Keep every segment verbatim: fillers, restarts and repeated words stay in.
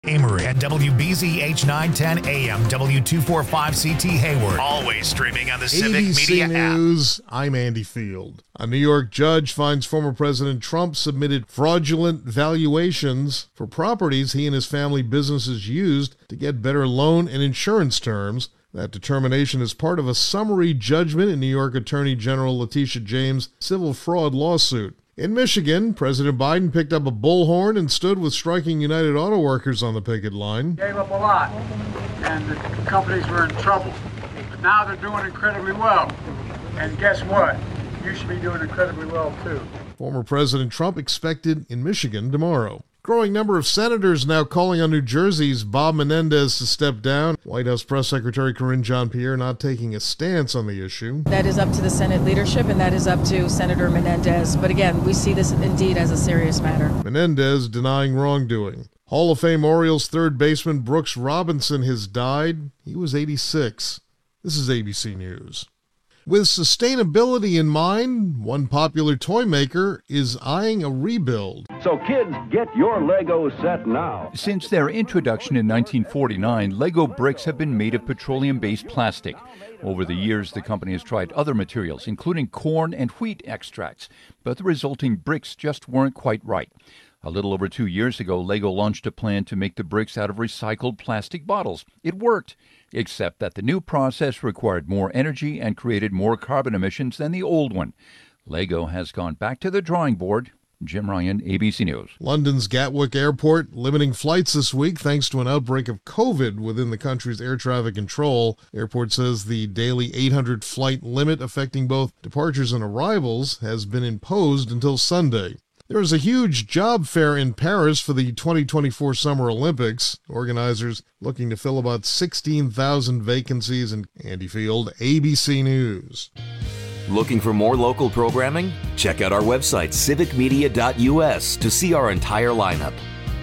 Amory and W B Z H nine ten A M, W two forty-five C T Hayward. Always streaming on the Civic A B C Media News, app. I'm Andy Field. A New York judge finds former President Trump submitted fraudulent valuations for properties he and his family businesses used to get better loan and insurance terms. That determination is part of a summary judgment in New York Attorney General Letitia James' civil fraud lawsuit. In Michigan, President Biden picked up a bullhorn and stood with striking United Auto Workers on the picket line. Gave up a lot, and the companies were in trouble. But now they're doing incredibly well. And guess what? You should be doing incredibly well, too. Former President Trump expected in Michigan tomorrow. Growing number of senators now calling on New Jersey's Bob Menendez to step down. White House Press Secretary Karine Jean-Pierre not taking a stance on the issue. That is up to the Senate leadership, and that is up to Senator Menendez. But again, we see this indeed as a serious matter. Menendez denying wrongdoing. Hall of Fame Orioles third baseman Brooks Robinson has died. He was eighty-six. This is A B C News. With sustainability in mind, one popular toy maker is eyeing a rebuild. So kids, get your Lego set now. Since their introduction in nineteen forty-nine, Lego bricks have been made of petroleum-based plastic. Over the years, the company has tried other materials, including corn and wheat extracts, but the resulting bricks just weren't quite right. A little over two years ago, Lego launched a plan to make the bricks out of recycled plastic bottles. It worked, except that the new process required more energy and created more carbon emissions than the old one. Lego has gone back to the drawing board. Jim Ryan, A B C News. London's Gatwick Airport limiting flights this week thanks to an outbreak of COVID within the country's air traffic control. Airport says the daily eight hundred flight limit affecting both departures and arrivals has been imposed until Sunday. There is a huge job fair in Paris for the twenty twenty-four Summer Olympics. Organizers looking to fill about sixteen thousand vacancies. In Andy Field, A B C News. Looking for more local programming? Check out our website, civic media dot U S, to see our entire lineup.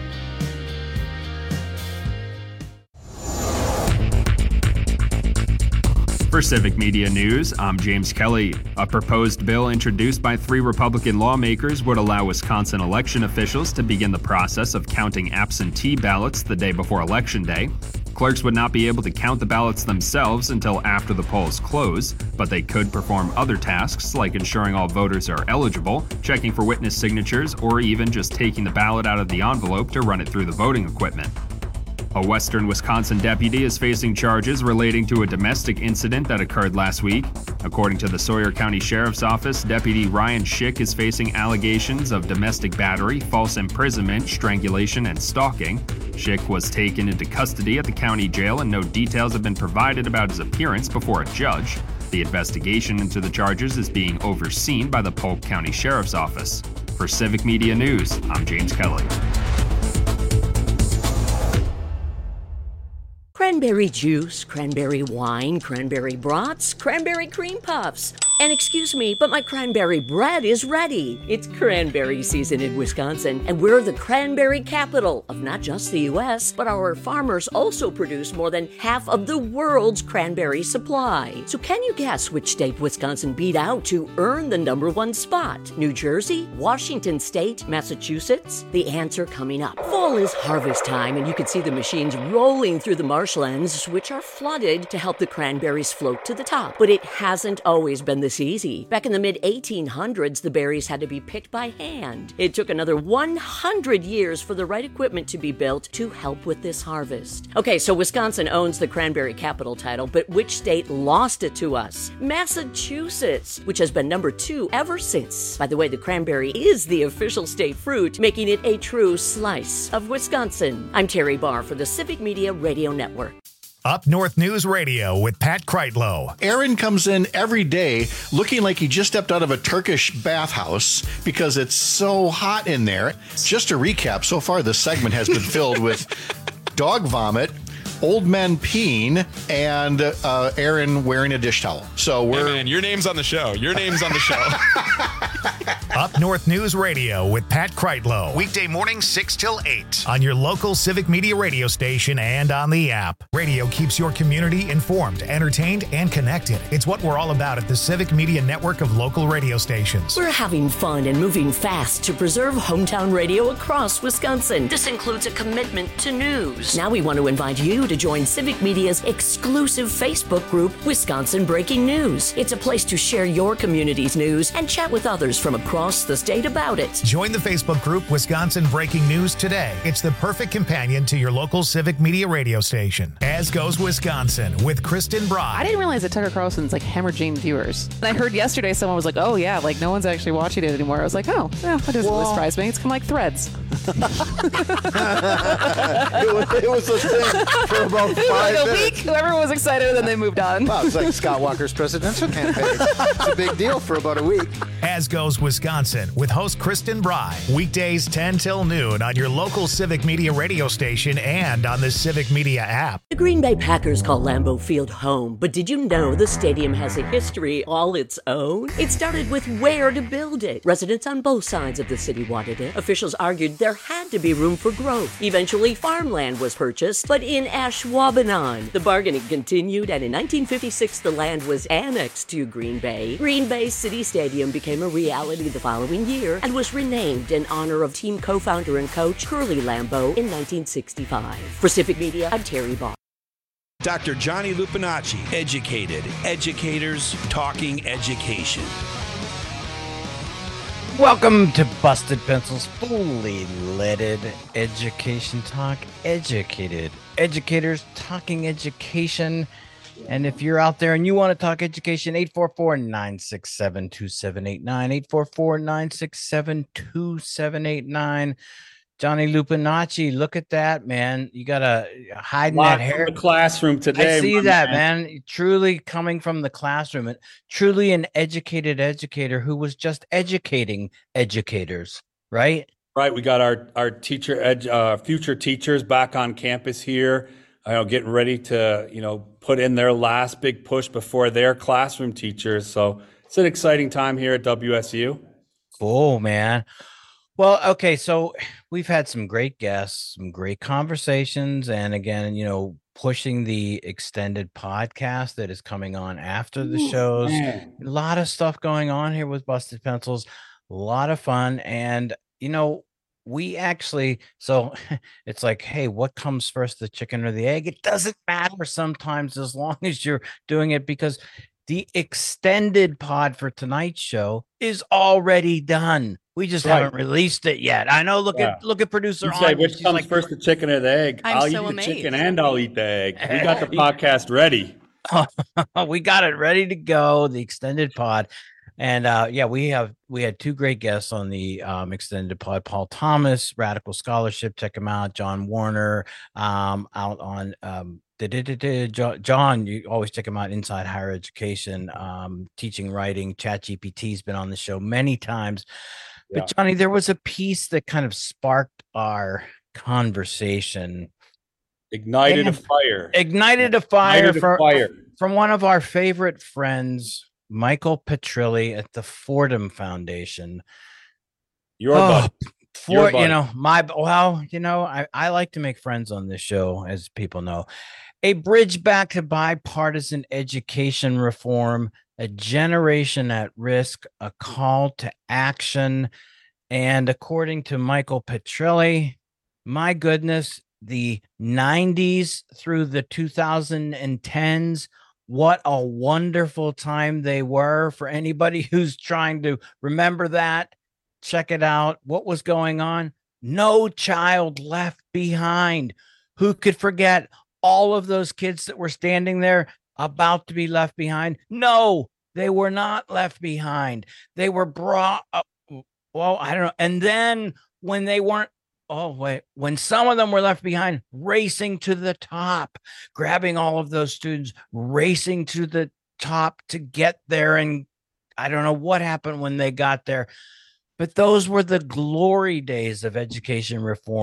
For Civic Media News, I'm James Kelly. A proposed bill introduced by three Republican lawmakers would allow Wisconsin election officials to begin the process of counting absentee ballots the day before Election Day. Clerks would not be able to count the ballots themselves until after the polls close, but they could perform other tasks like ensuring all voters are eligible, checking for witness signatures, or even just taking the ballot out of the envelope to run it through the voting equipment. A western Wisconsin deputy is facing charges relating to a domestic incident that occurred last week. According to the Sawyer County Sheriff's Office, Deputy Ryan Schick is facing allegations of domestic battery, false imprisonment, strangulation, and stalking. Schick was taken into custody at the county jail, and no details have been provided about his appearance before a judge. The investigation into the charges is being overseen by the Polk County Sheriff's Office. For Civic Media News, I'm James Kelly. Cranberry juice, cranberry wine, cranberry brats, cranberry cream puffs. And excuse me, but my cranberry bread is ready. It's cranberry season in Wisconsin, and we're the cranberry capital of not just the U S, but our farmers also produce more than half of the world's cranberry supply. So can you guess which state Wisconsin beat out to earn the number one spot? New Jersey, Washington State, Massachusetts? The answer coming up. Fall is harvest time, and you can see the machines rolling through the marshlands, which are flooded to help the cranberries float to the top. But it hasn't always been this easy. Back in the mid eighteen hundreds, the berries had to be picked by hand. It took another one hundred years for the right equipment to be built to help with this harvest. Okay, so Wisconsin owns the cranberry capital title, but which state lost it to us? Massachusetts, which has been number two ever since. By the way, the cranberry is the official state fruit, making it a true slice of Wisconsin. I'm Terry Barr for the Civic Media Radio Network. Up North News Radio with Pat Kreitlow. Aaron comes in every day looking like he just stepped out of a Turkish bathhouse because it's so hot in there. Just to recap, so far this segment has been filled with dog vomit, old men peeing and uh, Aaron wearing a dish towel. So we're hey man, your name's on the show. Your name's on the show. Up North News Radio with Pat Kreitlow. Weekday mornings six till eight on your local Civic Media radio station and on the app. Radio keeps your community informed, entertained, and connected. It's what we're all about at the Civic Media network of local radio stations. We're having fun and moving fast to preserve hometown radio across Wisconsin. This includes a commitment to news. Now we want to invite you to join Civic Media's exclusive Facebook group, Wisconsin Breaking News. It's a place to share your community's news and chat with others from across the state about it. Join the Facebook group Wisconsin Breaking News today. It's the perfect companion to your local Civic Media radio station. As goes Wisconsin with Kristen Brock. I didn't realize that Tucker Carlson's like hemorrhaging viewers. And I heard yesterday someone was like, oh yeah, like no one's actually watching it anymore. I was like, oh, yeah, that doesn't really surprise me. It's kind of like Threads. it, was, it was a thing for about five like a minutes. week. Everyone was excited and then they moved on. Wow, it's like Scott Walker's presidential campaign. It's a big deal for about a week. As goes Wisconsin with host Kristen Bry. Weekdays ten till noon on your local Civic Media radio station and on the Civic Media app. The Green Bay Packers call Lambeau Field home, but did you know the stadium has a history all its own? It started with where to build it. Residents on both sides of the city wanted it. Officials argued there had to be room for growth. Eventually, farmland was purchased, but in Ashwaubenon. The bargaining continued, and in nineteen fifty-six, the land was annexed to Green Bay. Green Bay City Stadium became a reality the following year and was renamed in honor of team co-founder and coach Curly Lambeau in nineteen sixty-five. For Civic Media, I'm Terry Barr. Doctor Johnny Lupinacci, educated, educators talking education. Welcome to Busted Pencils, fully leaded education talk, educated educators talking education. And if you're out there and you want to talk education, eight four four, nine six seven, two seven eight nine, eight four four, nine six seven, two seven eight nine. Johnny Lupinacci, look at that, man. You got to hide in that hair. From the classroom today. I see that, man. man. Truly coming from the classroom. And truly an educated educator who was just educating educators, right? Right. We got our, our teacher, ed, uh, future teachers back on campus here, you know, getting ready to, you know, put in their last big push before their classroom teachers. So it's an exciting time here at W S U. Cool, man. Well, okay, so we've had some great guests, some great conversations, and again, you know, pushing the extended podcast that is coming on after the Ooh, shows. Man. A lot of stuff going on here with Busted Pencils, a lot of fun, and, you know, we actually, so it's like, hey, what comes first, the chicken or the egg? It doesn't matter sometimes as long as you're doing it, because the extended pod for tonight's show is already done. We just right. haven't released it yet. I know. Look yeah. at look at producer. You say, on. which She's comes like, first, the chicken or the egg? I'm I'll so eat amazed. the chicken and I'll eat the egg. We got the podcast ready. We got it ready to go. The extended pod, and uh, yeah, we have we had two great guests on the um, extended pod. Paul Thomas, Radical Scholarship. Check him out. John Warner, um, out on. Um, John, you always check him out. Inside Higher Education, um, teaching, writing. ChatGPT's been on the show many times. But yeah. Johnny, there was a piece that kind of sparked our conversation. Ignited and a fire. Ignited a fire, ignited for, a fire from one of our favorite friends, Michael Petrilli at the Fordham Foundation. Your oh, buddy. For, Your buddy. You know, my, well, you know, I, I like to make friends on this show, as people know. A bridge back to bipartisan education reform, a generation at risk, a call to action. And according to Michael Petrilli, my goodness, the nineties through the two thousand tens, what a wonderful time they were. For anybody who's trying to remember that, check it out. What was going on? No child left behind. Who could forget all of those kids that were standing there about to be left behind? No, they were not left behind. They were brought up. Well, I don't know. And then when they weren't, oh, wait, when some of them were left behind, racing to the top, grabbing all of those students, racing to the top to get there. And I don't know what happened when they got there. But those were the glory days of education reform,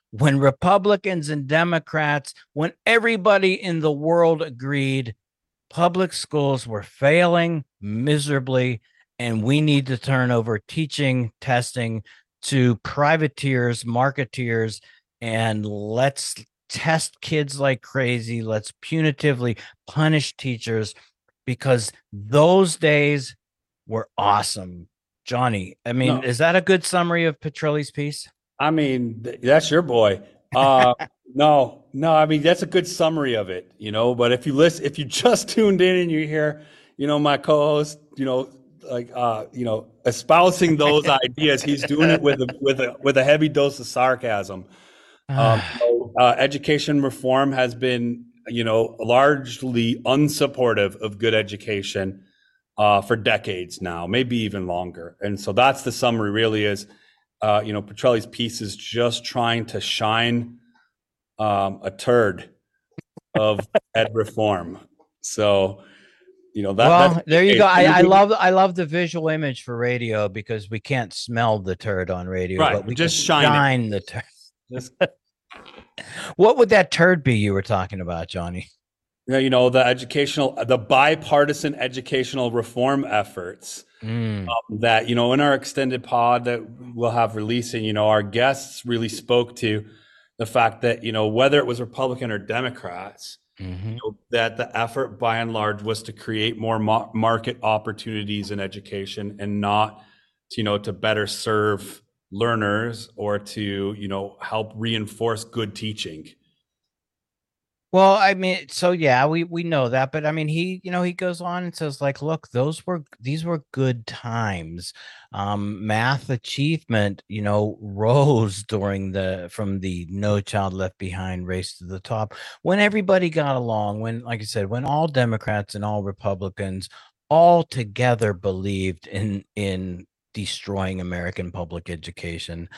when Republicans and Democrats, when everybody in the world agreed public schools were failing miserably, and we need to turn over teaching, testing to privateers, marketeers, and let's test kids like crazy. Let's punitively punish teachers, because those days were awesome. Johnny, I mean, No. is that a good summary of Petrilli's piece? I mean, th- that's your boy. Uh, no, no, I mean, that's a good summary of it, you know, but if you listen, if you just tuned in and you hear, you know, my co-host, you know, like, uh, you know, espousing those ideas, he's doing it with a, with a, with a heavy dose of sarcasm. Um, so, uh, education reform has been, you know, largely unsupportive of good education, uh, for decades now, maybe even longer. And so that's the summary really is, Uh, you know, Petrilli's piece is just trying to shine um, a turd of ed reform. So, you know, that. Well, that's there you go. I, I love I love the visual image for radio, because we can't smell the turd on radio, Right, but we just can shine it. shine the turd. Just, What would that turd be you were talking about, Johnny? you know, the educational, the bipartisan educational reform efforts. Mm. Um, that, you know, in our extended pod that we'll have releasing, you know, our guests really spoke to the fact that, you know, whether it was Republican or Democrats, Mm-hmm. you know, that the effort by and large was to create more ma- market opportunities in education, and not, to, you know, to better serve learners or to, you know, help reinforce good teaching. Well, I mean, so yeah, we we know that, but I mean, he, you know, he goes on and says, like, look, those were these were good times. Um, math achievement, you know, rose during the from the No Child Left Behind race to the top, when everybody got along, when, like I said, when all Democrats and all Republicans all together believed in in destroying American public education.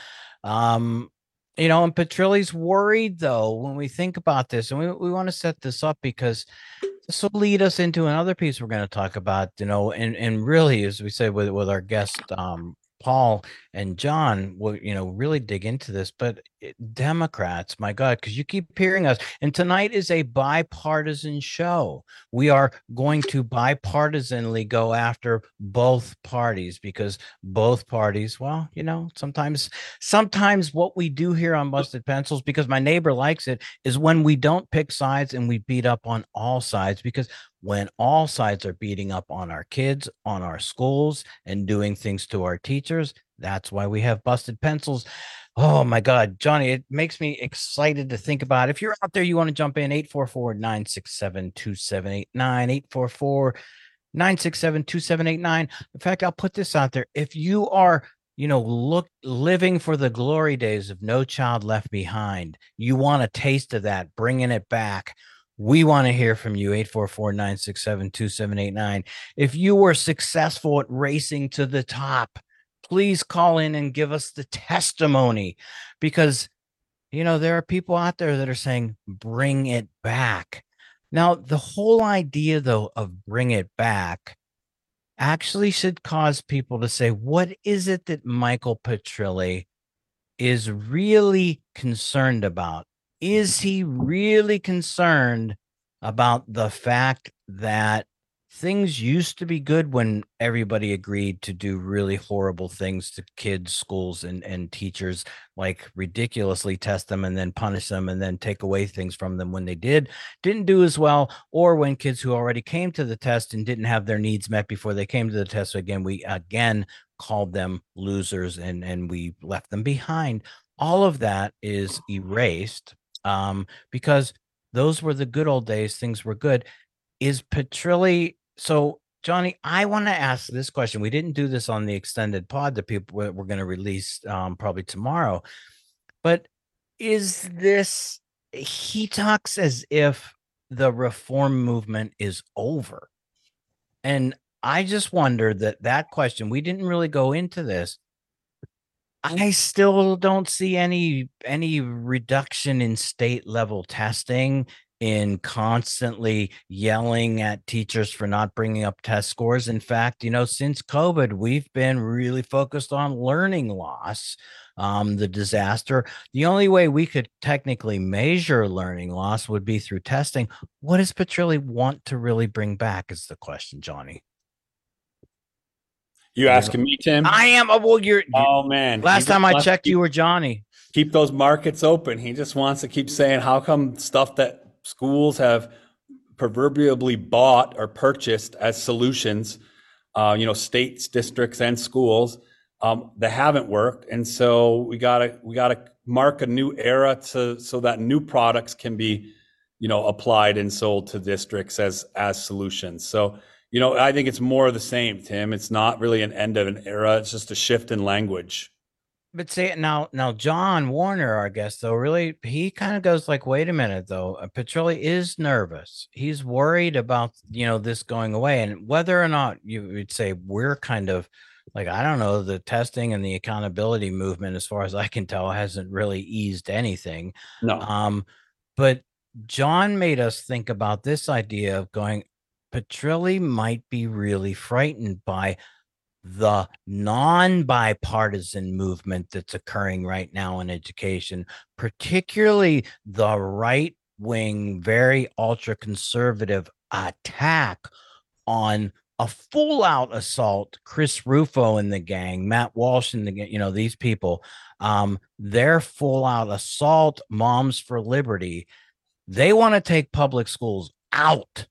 Um, You know, and Petrilli's worried, though, when we think about this, and we, we want to set this up because this will lead us into another piece we're going to talk about, you know, and, and really, as we said with, with our guest, um, Paul and John, will, you know, really dig into this. But it, Democrats, my God, because you keep hearing us. And tonight is a bipartisan show. We are going to bipartisanly go after both parties, because both parties, well, you know, sometimes, sometimes what we do here on Busted Pencils, because my neighbor likes it, is when we don't pick sides and we beat up on all sides, because when all sides are beating up on our kids, on our schools, and doing things to our teachers, that's why we have Busted Pencils. Oh my God, Johnny, it makes me excited to think about it. If you're out there, you want to jump in, eight four four, nine six seven, two seven eight nine, eight four four, nine six seven, two seven eight nine. In fact, I'll put this out there. If you are, you know, look, living for the glory days of No Child Left Behind, you want a taste of that, bringing it back, we want to hear from you, eight four four, nine six seven, two seven eight nine. If you were successful at racing to the top, please call in and give us the testimony, because, you know, there are people out there that are saying, bring it back. Now, the whole idea, though, of bring it back actually should cause people to say, what is it that Michael Petrilli is really concerned about? Is he really concerned about the fact that things used to be good when everybody agreed to do really horrible things to kids, schools, and, and teachers, like ridiculously test them and then punish them and then take away things from them when they did, didn't do as well, or when kids who already came to the test and didn't have their needs met before they came to the test. So again, we again called them losers and, and we left them behind. All of that is erased. Um, because those were the good old days. Things were good. Is Petrilli, so Johnny, I want to ask this question. We didn't do this on the extended pod that people we're going to release um, probably tomorrow, but is this, he talks as if the reform movement is over. And I just wonder that that question, we didn't really go into this. I still don't see any any reduction in state level testing, in constantly yelling at teachers for not bringing up test scores. In fact, you know, since COVID, we've been really focused on learning loss, um, the disaster. The only way we could technically measure learning loss would be through testing. What does Petrilli want to really bring back is the question, Johnny. You asking me, Tim? I am. Oh, well, you're, you're oh man. Last time I checked, you were Johnny. Keep those markets open. He just wants to keep saying, how come stuff that schools have proverbially bought or purchased as solutions, uh, you know, states, districts, and schools, um, that haven't worked. And so we gotta we gotta mark a new era to so that new products can be, you know, applied and sold to districts as as solutions. So, you know, I think it's more of the same, Tim. It's not really an end of an era. It's just a shift in language. But say now, now John Warner, our guest, though, really, he kind of goes like, wait a minute, though. Uh, Petrilli is nervous. He's worried about, you know, this going away. And whether or not you would say we're kind of like, I don't know, the testing and the accountability movement, as far as I can tell, hasn't really eased anything. No. Um, but John made us think about this idea of going, Petrilli might be really frightened by the non-bipartisan movement that's occurring right now in education, particularly the right-wing, very ultra-conservative attack on a full-out assault. Chris Rufo and the gang, Matt Walsh and the gang, you know, these people, um, their full-out assault, Moms for Liberty. They want to take public schools out.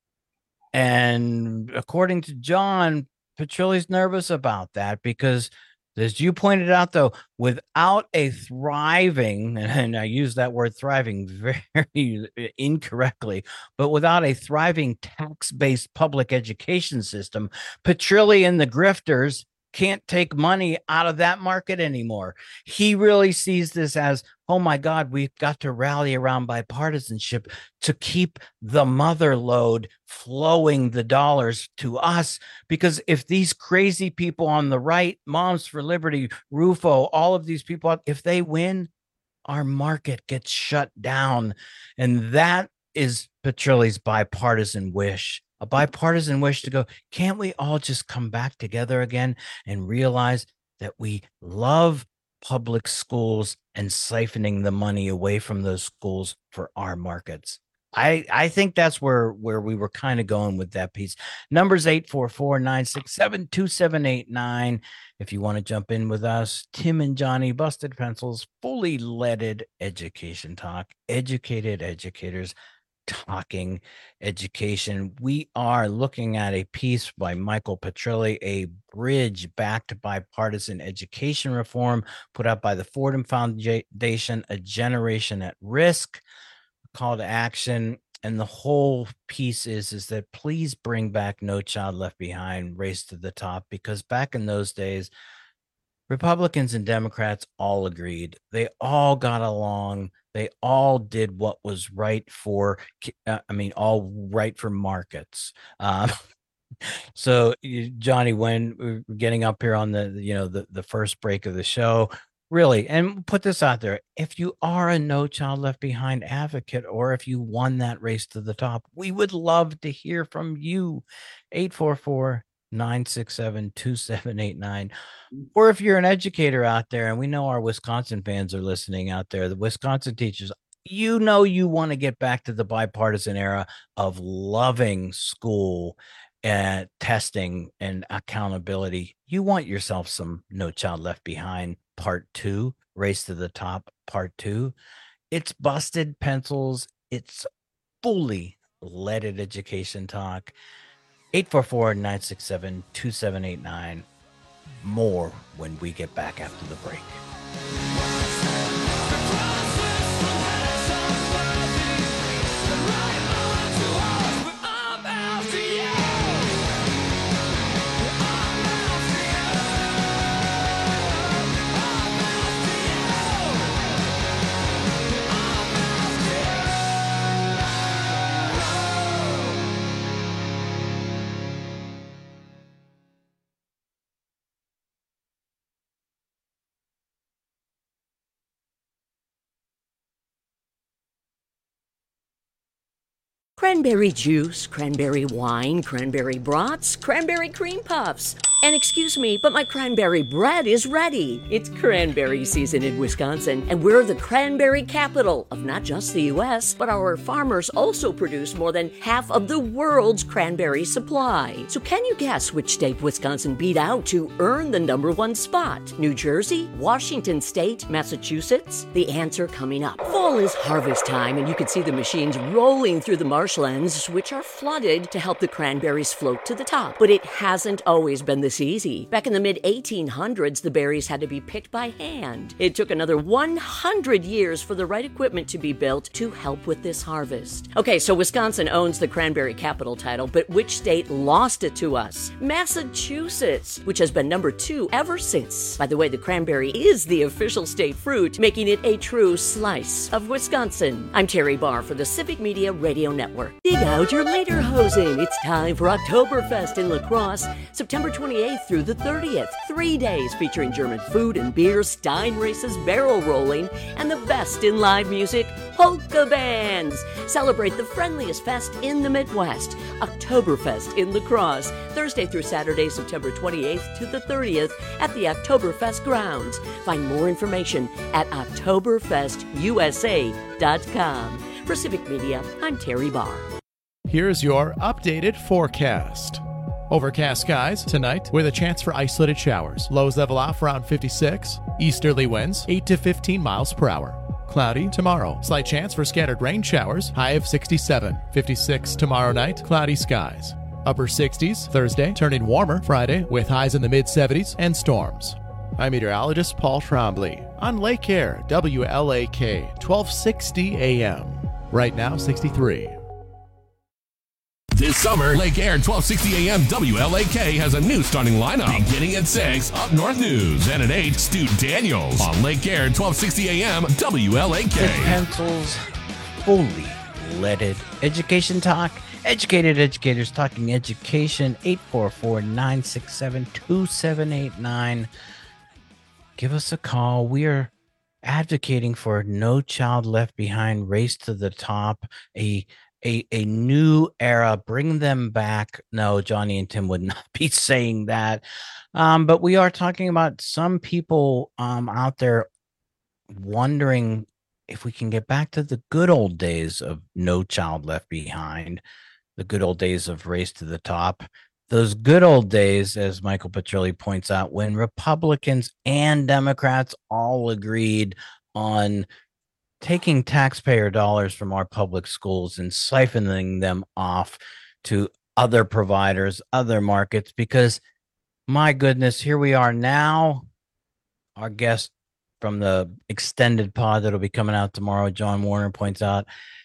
And according to John, Petrilli's nervous about that because, as you pointed out, though, without a thriving, and I use that word thriving very incorrectly, but without a thriving tax-based public education system, Petrilli and the grifters can't take money out of that market anymore. He really sees this as, oh my God, we've got to rally around bipartisanship to keep the mother load flowing the dollars to us. Because if these crazy people on the right, Moms for Liberty, Rufo, all of these people, if they win, our market gets shut down. And that is Petrilli's bipartisan wish. A bipartisan wish to go, can't we all just come back together again and realize that we love public schools and siphoning the money away from those schools for our markets? I, I think that's where, where we were kind of going with that piece. Numbers eight four four, nine six seven, two seven eight nine. If you want to jump in with us, Tim and Johnny, Busted Pencils, fully leaded education talk, educated educators talking education. We are looking at a piece by Michael Petrilli, A Bridge Back to Bipartisan Education Reform, put out by the Fordham Foundation, A Generation at Risk, call to action. And the whole piece is, is that please bring back No Child Left Behind, Race to the Top, because back in those days, Republicans and Democrats all agreed. They all got along. They all did what was right for, uh, I mean, all right for markets. Um, so, Johnny, when we're getting up here on the, you know, the, the first break of the show, really, and put this out there, if you are a No Child Left Behind advocate, or if you won that race to the top, we would love to hear from you. eight four four, nine six seven, two seven eight nine. Or if you're an educator out there, and we know our Wisconsin fans are listening out there, the Wisconsin teachers, you know, you want to get back to the bipartisan era of loving school and testing and accountability. You want yourself some No Child Left Behind part two, Race to the Top part two. It's Busted Pencils. It's fully leaded education talk. eight four four, nine six seven, two seven eight nine. More when we get back after the break. Cranberry juice, cranberry wine, cranberry brats, cranberry cream puffs. And excuse me, but my cranberry bread is ready. It's cranberry season in Wisconsin, and we're the cranberry capital of not just the U S, but our farmers also produce more than half of the world's cranberry supply. So can you guess which state Wisconsin beat out to earn the number one spot? New Jersey? Washington State? Massachusetts? The answer coming up. Fall is harvest time, and you can see the machines rolling through the marshlands, which are flooded to help the cranberries float to the top. But it hasn't always been this easy. Back in the mid eighteen hundreds, the berries had to be picked by hand. It took another one hundred years for the right equipment to be built to help with this harvest. Okay, so Wisconsin owns the cranberry capital title, but which state lost it to us? Massachusetts, which has been number two ever since. By the way, the cranberry is the official state fruit, making it a true slice of Wisconsin. I'm Terry Barr for the Civic Media Radio Network. Dig out your lederhosen. It's time for Oktoberfest in La Crosse, September twenty-eighth through the thirtieth. Three days featuring German food and beer, Stein races, barrel rolling, and the best in live music, polka bands. Celebrate the friendliest fest in the Midwest, Oktoberfest in La Crosse, Thursday through Saturday, September twenty-eighth to the thirtieth at the Oktoberfest grounds. Find more information at oktoberfest u s a dot com. For Civic Media, I'm Terry Barr. Here's your updated forecast. Overcast skies tonight with a chance for isolated showers. Lows level off around fifty-six. Easterly winds eight to fifteen miles per hour. Cloudy tomorrow. Slight chance for scattered rain showers. High of sixty-seven. fifty-six tomorrow night. Cloudy skies. Upper sixties Thursday. Turning warmer Friday with highs in the mid seventies and storms. I'm meteorologist Paul Trombley on Lake Air, W L A K, twelve sixty A M. Right now, sixty-three. This summer, Lake Air twelve sixty A M W L A K has a new starting lineup. Beginning at six, Up North News. And at eight, Stu Daniels. On Lake Air twelve sixty A M W L A K. With pencils, fully leaded. Education talk. Educated educators talking education. eight four four, nine six seven, two seven eight nine. Give us a call. We are advocating for No Child Left Behind, Race to the Top, a a a new era. Bring them back. No, Johnny and Tim would not be saying that. Um, but we are talking about some people um, out there wondering if we can get back to the good old days of No Child Left Behind, the good old days of Race to the Top. Those good old days, as Michael Petrilli points out, when Republicans and Democrats all agreed on taking taxpayer dollars from our public schools and siphoning them off to other providers, other markets, because my goodness, here we are now. Our guest from the extended pod that'll be coming out tomorrow, John Warner, points out,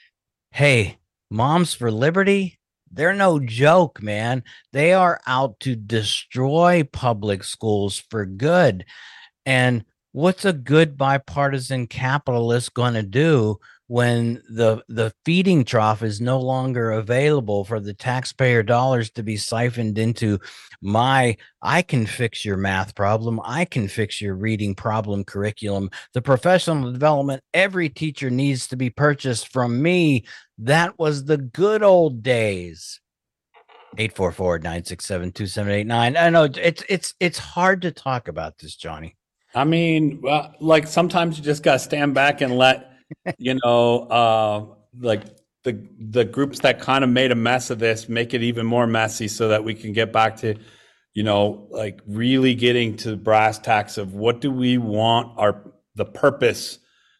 hey, Moms for Liberty, they're no joke, man. They are out to destroy public schools for good. And what's a good bipartisan capitalist going to do when the the feeding trough is no longer available for the taxpayer dollars to be siphoned into my, I can fix your math problem, I can fix your reading problem curriculum, the professional development every teacher needs to be purchased from me. That was the good old days. eight four four, nine six seven, two seven eight nine. I know it's it's it's hard to talk about this, Johnny. I mean, well, like sometimes you just got to stand back and let, you know, uh, like the the groups that kind of made a mess of this make it even more messy so that we can get back to, you know, like really getting to brass tacks of what do we want our the purpose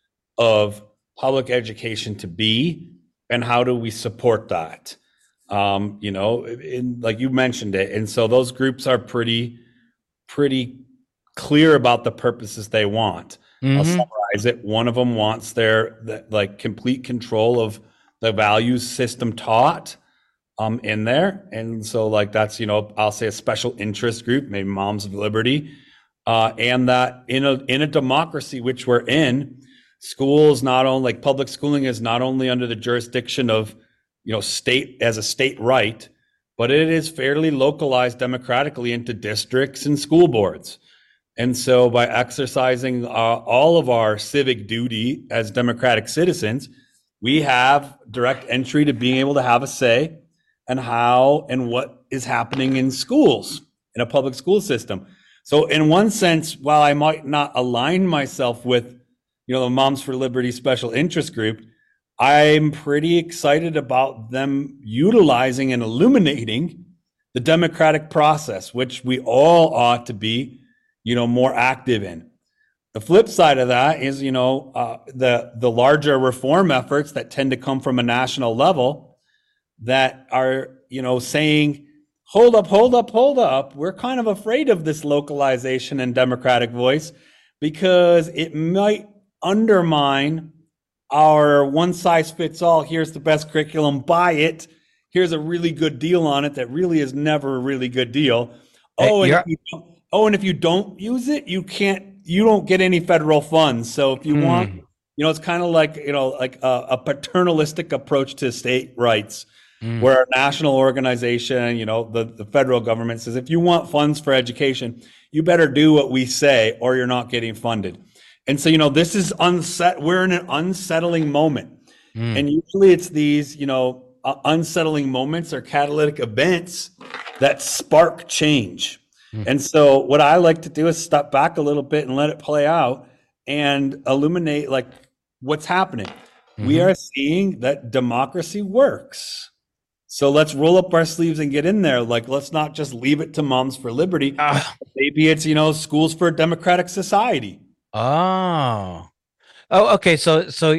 of public education to be and how do we support that? Um, you know, in, like you mentioned it. And so those groups are pretty, pretty clear about the purposes they want. Mm-hmm. I'll summarize it. One of them wants their the, like complete control of the values system taught um, in there. And so like that's, you know, I'll say a special interest group, maybe Moms of Liberty. Uh, and that in a in a democracy, which we're in, schools not only like public schooling is not only under the jurisdiction of, you know, state as a state right, but it is fairly localized democratically into districts and school boards. And so by exercising uh, all of our civic duty as democratic citizens, we have direct entry to being able to have a say and how and what is happening in schools, in a public school system. So in one sense, while I might not align myself with, you know, the Moms for Liberty special interest group, I'm pretty excited about them utilizing and illuminating the democratic process, which we all ought to be, you know, more active in. The flip side of that is, you know, uh, the the larger reform efforts that tend to come from a national level that are, you know, saying, hold up, hold up, hold up. We're kind of afraid of this localization and democratic voice because it might undermine our one size fits all. Here's the best curriculum, buy it. Here's a really good deal on it that really is never a really good deal. Oh, and if you don't, oh, and if you don't use it, you can't, you don't get any federal funds. So if you Hmm. want, you know, it's kind of like, you know, like a, a paternalistic approach to state rights, Mm. where a national organization, you know, the, the federal government says, if you want funds for education, you better do what we say or you're not getting funded. And so, you know, this is unset. We're in an unsettling moment. Mm. And usually it's these, you know, uh, unsettling moments or catalytic events that spark change. Mm. And so what I like to do is step back a little bit and let it play out and illuminate like what's happening. We Mhm. are seeing that democracy works. So let's roll up our sleeves and get in there. Like, let's not just leave it to Moms for Liberty. Maybe it's, you know, Schools for a Democratic Society. Oh, oh, okay. So, so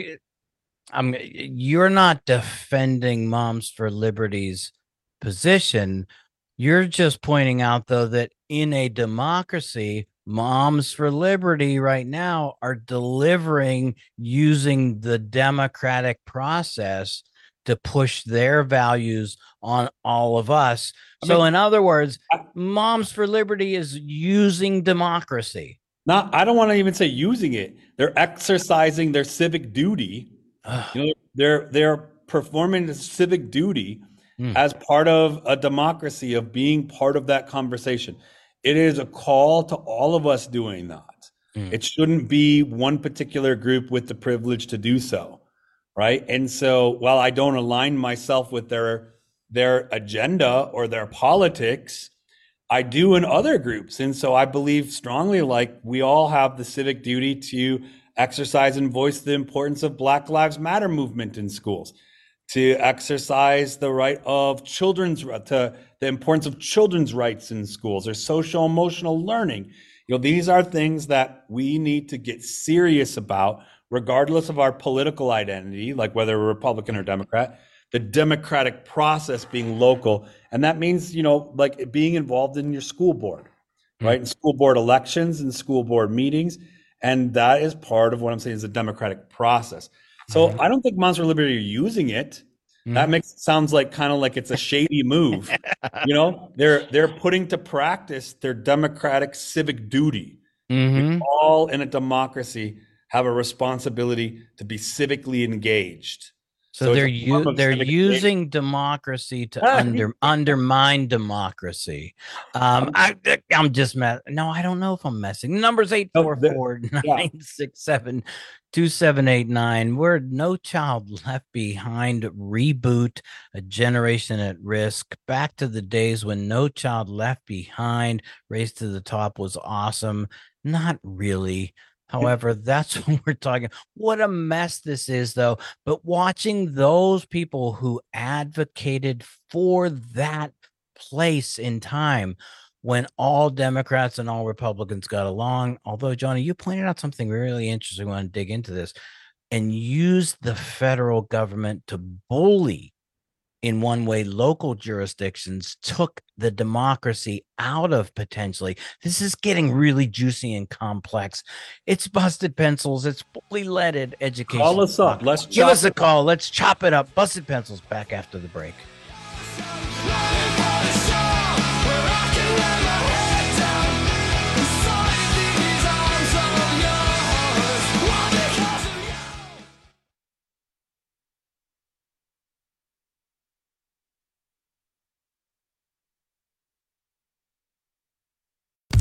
I'm you're not defending Moms for Liberty's position. You're just pointing out, though, that in a democracy, Moms for Liberty right now are delivering using the democratic process to push their values on all of us. I So, mean, in other words, Moms for Liberty is using democracy. Not, I don't want to even say using it. They're exercising their civic duty. You know, they're they're performing the civic duty Mm. as part of a democracy, of being part of that conversation. It is a call to all of us doing that. Mm. It shouldn't be one particular group with the privilege to do so, right? And so while I don't align myself with their their agenda or their politics, I do in other groups. And so I believe strongly, like, we all have the civic duty to exercise and voice the importance of Black Lives Matter movement in schools, to exercise the right of children's, to the importance of children's rights in schools, or social emotional learning. You know, these are things that we need to get serious about, regardless of our political identity, like whether we're Republican or Democrat. The democratic process being local. And that means, you know, like being involved in your school board, right? In school board elections and school board meetings. And that is part of what I'm saying is the democratic process. So Mhm. I don't think Moms for Liberty are using it. That Mhm. makes it sounds like kind of like it's a shady move. You know, they're they're putting to practice their democratic civic duty. Mhm. We all in a democracy have a responsibility to be civically engaged. So, it's they're a form u- of they're civic using democracy to under undermine democracy. Um, I I'm just mess. No, I don't know if I'm messing. Numbers eight four four nine six seven two seven eight nine. We're No Child Left Behind reboot, a generation at risk. Back to the days when No Child Left Behind, Race to the Top was awesome. Not really. However, that's what we're talking. What a mess this is, though. But watching those people who advocated for that place in time when all Democrats and all Republicans got along, although, Johnny, you pointed out something really interesting. I want to dig into this, and use the federal government to bully, in one way, local jurisdictions, took the democracy out of potentially. This is getting really juicy and complex. It's Busted Pencils. It's fully leaded education. Call us up. Let's Give chop us a it call. Let's chop it up. Busted Pencils back after the break.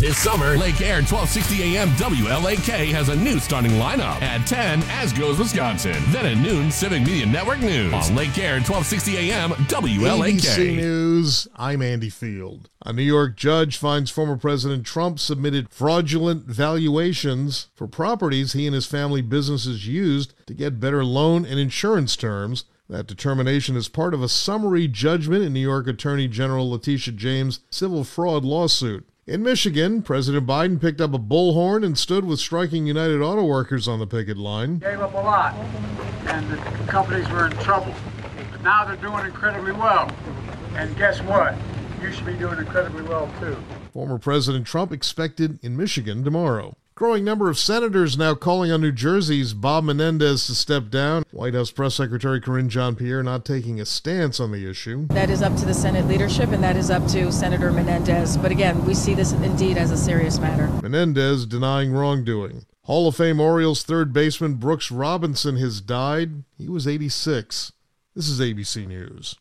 This summer, Lake Air twelve sixty A M W L A K has a new starting lineup. At ten, As Goes Wisconsin. Then at noon, Civic Media Network News. On Lake Air twelve sixty A M W L A K. A B C News, I'm Andy Field. A New York judge finds former President Trump submitted fraudulent valuations for properties he and his family businesses used to get better loan and insurance terms. That determination is part of a summary judgment in New York Attorney General Letitia James' civil fraud lawsuit. In Michigan, President Biden picked up a bullhorn and stood with striking United Auto Workers on the picket line. Gave up a lot, and the companies were in trouble. But now they're doing incredibly well. And guess what? You should be doing incredibly well, too. Former President Trump expected in Michigan tomorrow. Growing number of senators now calling on New Jersey's Bob Menendez to step down. White House Press Secretary Karine Jean-Pierre not taking a stance on the issue. That is up to the Senate leadership, and that is up to Senator Menendez. But again, we see this indeed as a serious matter. Menendez denying wrongdoing. Hall of Fame Orioles third baseman Brooks Robinson has died. He was eighty-six. This is A B C News.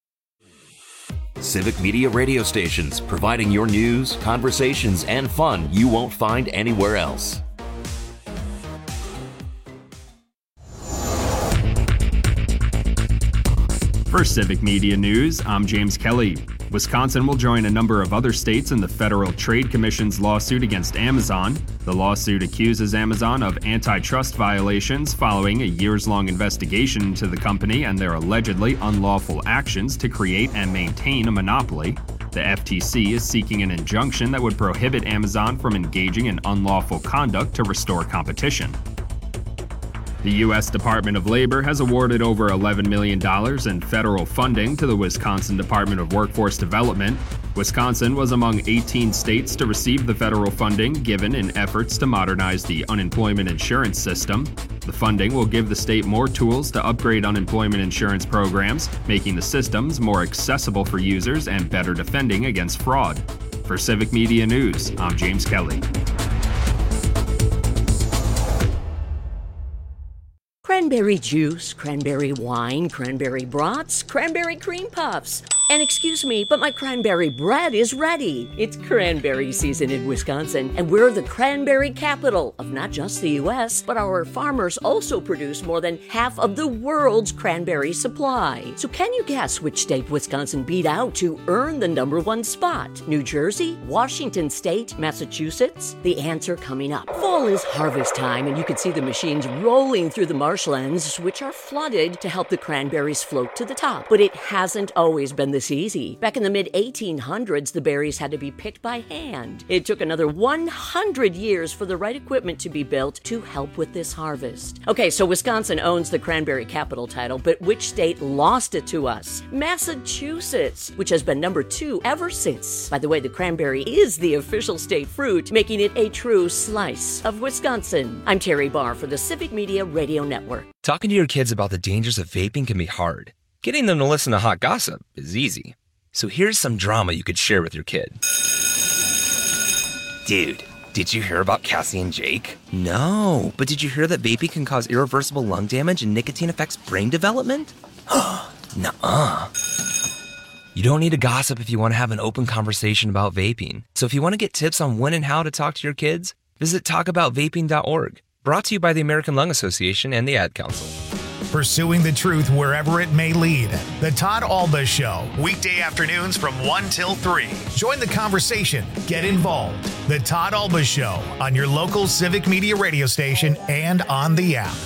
Civic Media radio stations, providing your news, conversations, and fun you won't find anywhere else. For Civic Media News, I'm James Kelly. Wisconsin will join a number of other states in the Federal Trade Commission's lawsuit against Amazon. The lawsuit accuses Amazon of antitrust violations following a years-long investigation into the company and their allegedly unlawful actions to create and maintain a monopoly. The F T C is seeking an injunction that would prohibit Amazon from engaging in unlawful conduct to restore competition. The U S Department of Labor has awarded over eleven million dollars in federal funding to the Wisconsin Department of Workforce Development. Wisconsin was among eighteen states to receive the federal funding given in efforts to modernize the unemployment insurance system. The funding will give the state more tools to upgrade unemployment insurance programs, making the systems more accessible for users and better defending against fraud. For Civic Media News, I'm James Kelly. Cranberry juice, cranberry wine, cranberry brats, cranberry cream puffs. And excuse me, but my cranberry bread is ready. It's cranberry season in Wisconsin, and we're the cranberry capital of not just the U S, but our farmers also produce more than half of the world's cranberry supply. So can you guess which state Wisconsin beat out to earn the number one spot? New Jersey, Washington State, Massachusetts? The answer coming up. Fall is harvest time, and you can see the machines rolling through the marshlands, which are flooded to help the cranberries float to the top. But it hasn't always been this easy. Back in the mid eighteen hundreds, the berries had to be picked by hand. It took another one hundred years for the right equipment to be built to help with this harvest. Okay, so Wisconsin owns the cranberry capital title, but which state lost it to us? Massachusetts, which has been number two ever since. By the way, the cranberry is the official state fruit, making it a true slice of Wisconsin. I'm Terry Barr for the Civic Media Radio Network. Talking to your kids about the dangers of vaping can be hard. Getting them to listen to hot gossip is easy. So here's some drama you could share with your kid. Dude, did you hear about Cassie and Jake? No, but did you hear that vaping can cause irreversible lung damage and nicotine affects brain development? Nuh-uh. You don't need to gossip if you want to have an open conversation about vaping. So if you want to get tips on when and how to talk to your kids, visit talk about vaping dot org. Brought to you by the American Lung Association and the Ad Council. Pursuing the truth wherever it may lead. The Todd Alba Show, weekday afternoons from one till three. Join the conversation. Get involved. The Todd Alba Show on your local Civic Media radio station and on the app.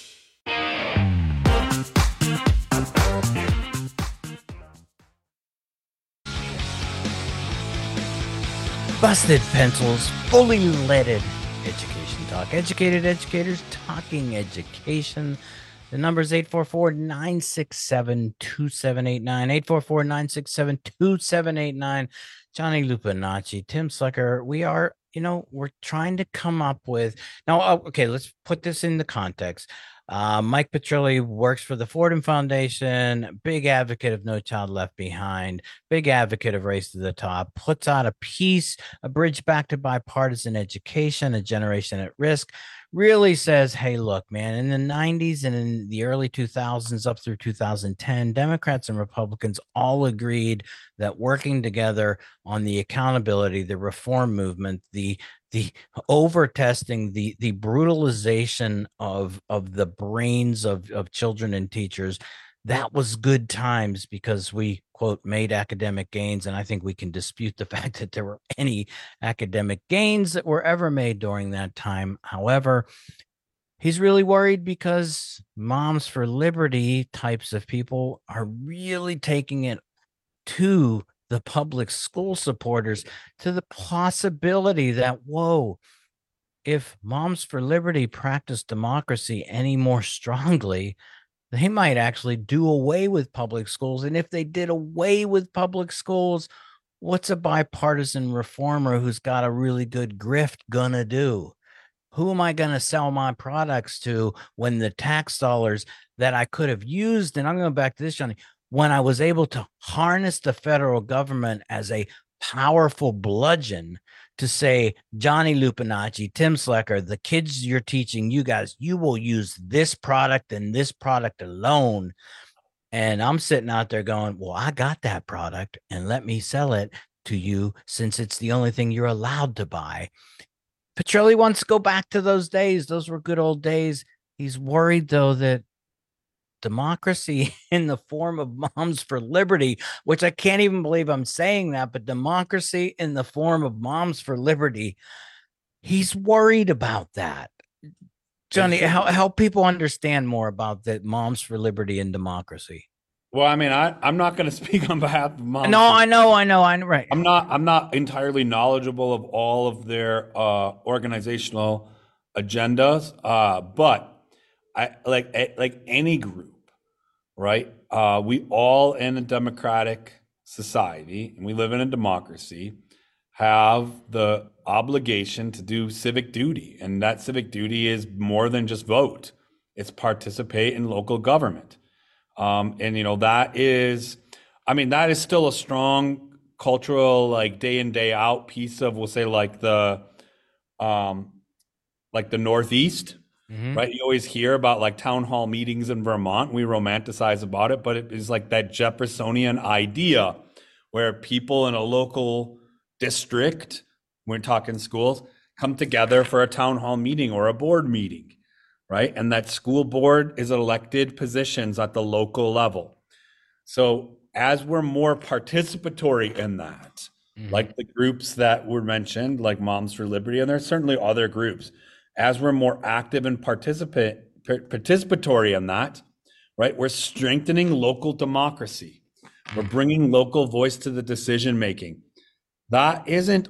Busted pencils, fully leaded. Education talk. Educated educators talking education. The number is eight four four, nine six seven, two seven eight nine. eight four four, nine six seven, two seven eight nine. Johnny Lupinacci, Tim Slicker. We are, you know, we're trying to come up with now. Okay, let's put this into context. Uh, Mike Petrilli works for the Fordham Foundation, big advocate of No Child Left Behind, big advocate of Race to the Top, puts out a piece, A Bridge Back to Bipartisan Education, A Generation at Risk, really says, hey, look, man, in the nineties and in the early two thousands up through two thousand ten, Democrats and Republicans all agreed that working together on the accountability, the reform movement, the the over testing, the the brutalization of of the brains of of children and teachers, that was good times because we, quote, made academic gains. And I think we can dispute the fact that there were any academic gains that were ever made during that time. However, he's really worried because Moms for Liberty types of people are really taking it to the public school supporters, to the possibility that, whoa, if Moms for Liberty practice democracy any more strongly, they might actually do away with public schools. And if they did away with public schools, what's a bipartisan reformer who's got a really good grift gonna do? Who am I going to sell my products to when the tax dollars that I could have used, and I'm going back to this, Johnny, when I was able to harness the federal government as a powerful bludgeon to say, Johnny Lupinacci, Tim Slecker, the kids you're teaching, you guys, you will use this product and this product alone. And I'm sitting out there going, well, I got that product and let me sell it to you since it's the only thing you're allowed to buy. Petrilli wants to go back to those days. Those were good old days. He's worried, though, that democracy in the form of Moms for Liberty, which I can't even believe I'm saying that, but democracy in the form of Moms for Liberty, he's worried about that. Johnny, help, help people understand more about the Moms for Liberty and democracy. Well, I mean, I, I'm not going to speak on behalf of Moms. No, I know, I know, I know. Right. I'm not. I'm not entirely knowledgeable of all of their uh, organizational agendas, uh, but I like like any group, right? Uh, we all in a democratic society, and we live in a democracy, have the obligation to do civic duty, and that civic duty is more than just vote. It's participate in local government. Um, and, you know, that is, I mean, that is still a strong cultural, like day in, day out piece of, we'll say like the, um, like the Northeast, mm-hmm. right? You always hear about like town hall meetings in Vermont. We romanticize about it, but it is like that Jeffersonian idea where people in a local district, we're talking schools, come together for a town hall meeting or a board meeting. Right. And that school board is elected positions at the local level. So as we're more participatory in that, mm-hmm. like the groups that were mentioned, like Moms for Liberty, and there's certainly other groups, as we're more active and participate participatory in that, right, we're strengthening local democracy. We're bringing local voice to the decision making. That isn't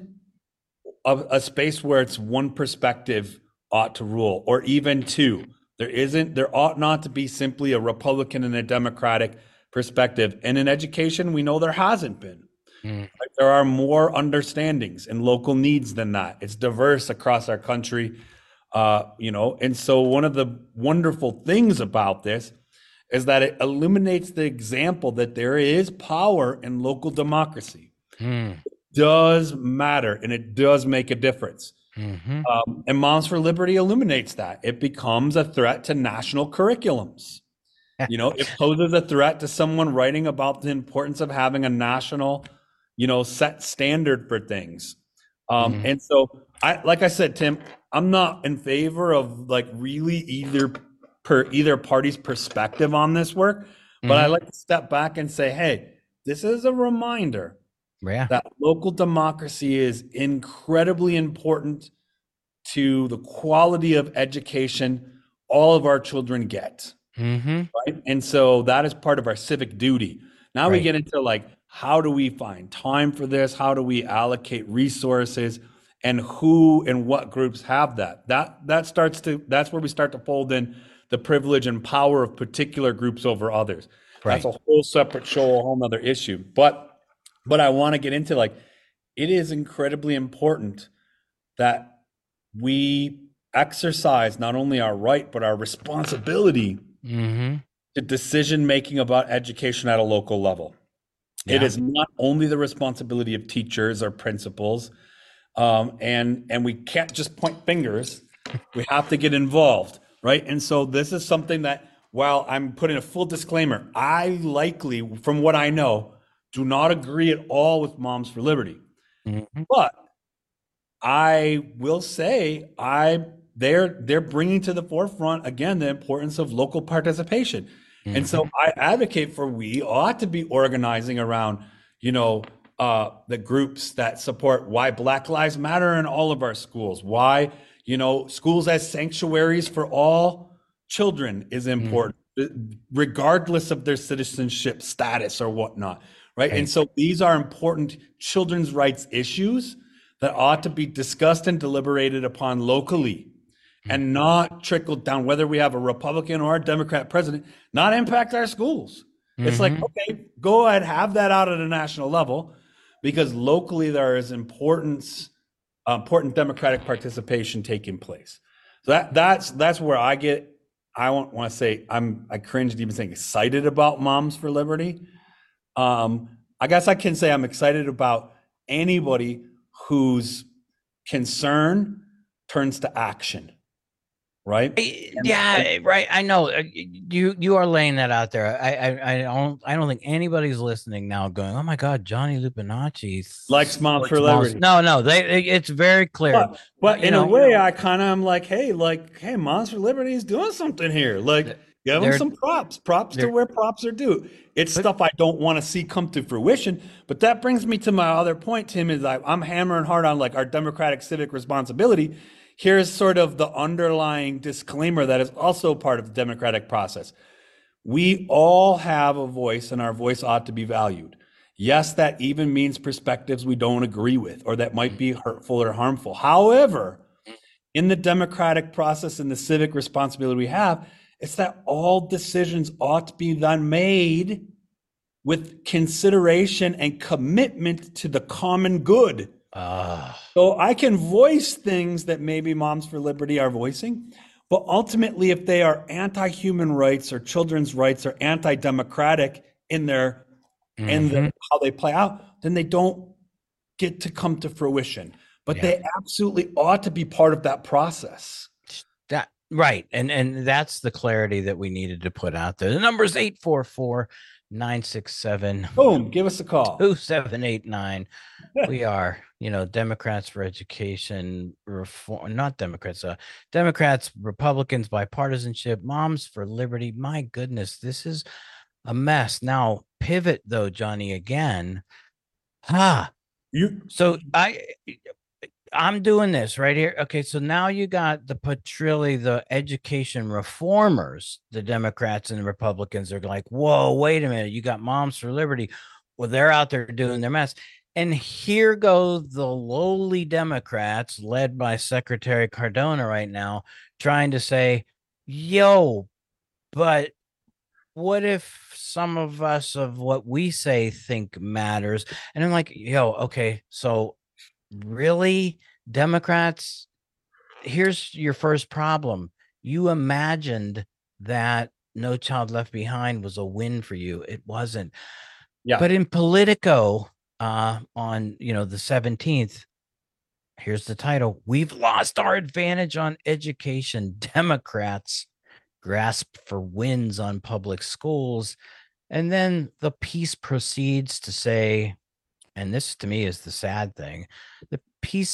a, a space where it's one perspective ought to rule, or even two. There isn't, there ought not to be simply a Republican and a Democratic perspective. And in education, we know there hasn't been. Mm. Right? There are more understandings and local needs than that. It's diverse across our country, uh, you know. And so one of the wonderful things about this is that it illuminates the example that there is power in local democracy. Mm. It does matter, and it does make a difference. Mm-hmm. Um, and Moms for Liberty illuminates that. It becomes a threat to national curriculums. You know, it poses a threat to someone writing about the importance of having a national, you know, set standard for things. Um, mm-hmm. And so, I, like I said, Tim, I'm not in favor of like really either per either party's perspective on this work, mm-hmm. but I like to step back and say, hey, this is a reminder. Yeah. That local democracy is incredibly important to the quality of education all of our children get. Mm-hmm. Right. And so that is part of our civic duty. Now right. we get into like, how do we find time for this? How do we allocate resources, and who and what groups have that? That that starts to, that's where we start to fold in the privilege and power of particular groups over others. Right. That's a whole separate show, a whole nother issue. But But I want to get into like, it is incredibly important that we exercise not only our right, but our responsibility mm-hmm. to decision making about education at a local level. Yeah. It is not only the responsibility of teachers or principals, um, and and we can't just point fingers We have to get involved, right? And so this is something that, while I'm putting a full disclaimer, I likely, from what I know, do not agree at all with Moms for Liberty. Mm-hmm. But I will say I they're they're bringing to the forefront again the importance of local participation. Mm-hmm. And so I advocate for we ought to be organizing around, you know, uh, the groups that support why Black Lives Matter in all of our schools, why, you know, schools as sanctuaries for all children is important, mm-hmm. regardless of their citizenship status or whatnot, right? right? And so these are important children's rights issues that ought to be discussed and deliberated upon locally, mm-hmm. and not trickled down, whether we have a Republican or a Democrat president, not impact our schools. Mm-hmm. It's like, okay, go ahead, have that out at a national level, because locally there is importance, uh, important democratic participation taking place. So that that's that's where I get. I want want to say I'm I cringe at even saying excited about Moms for Liberty. Um, I guess I can say I'm excited about anybody whose concern turns to action. Right? Yeah, right. I know you. You are laying that out there. I, I, I don't. I don't think anybody's listening now, going, "Oh my God, Johnny Lupinacci likes Moms for Liberty." No, no. They. It's very clear. But, but you in know, a way, I kind of am like, "Hey, like, hey, Moms for Liberty is doing something here. Like, give them some props. Props to where props are due." It's but, stuff I don't want to see come to fruition. But that brings me to my other point, Tim. Is I, I'm hammering hard on like our democratic civic responsibility. Here's sort of the underlying disclaimer that is also part of the democratic process. We all have a voice, and our voice ought to be valued. Yes, that even means perspectives we don't agree with, or that might be hurtful or harmful. However, in the democratic process and the civic responsibility we have, it's that all decisions ought to be then made with consideration and commitment to the common good. Uh, so I can voice things that maybe Moms for Liberty are voicing, but ultimately, if they are anti-human rights or children's rights or anti-democratic in their mm-hmm. in the, how they play out, then they don't get to come to fruition. But yeah. they absolutely ought to be part of that process. That right, and and that's the clarity that we needed to put out there. The number is eight four four, nine six seven. Boom! Give us a call. Two seven eight nine. We are, you know, Democrats for Education Reform, not Democrats, uh, Democrats, Republicans, bipartisanship, Moms for Liberty. My goodness, this is a mess. Now, pivot though, Johnny, again. Ah, you. So I, I'm doing this right here. Okay, so now you got the Petrilli, the education reformers, the Democrats and the Republicans are like, whoa, wait a minute. You got Moms for Liberty. Well, they're out there doing their mess. And here go the lowly Democrats led by Secretary Cardona right now trying to say, yo, but what if some of us of what we say think matters? And I'm like, yo, okay, so really, Democrats, here's your first problem. You imagined that No Child Left Behind was a win for you. It wasn't. Yeah. But in Politico, uh, on, you know, the seventeenth, here's the title. We've lost our advantage on education. Democrats grasp for wins on public schools. And then the piece proceeds to say, and this to me is the sad thing, the piece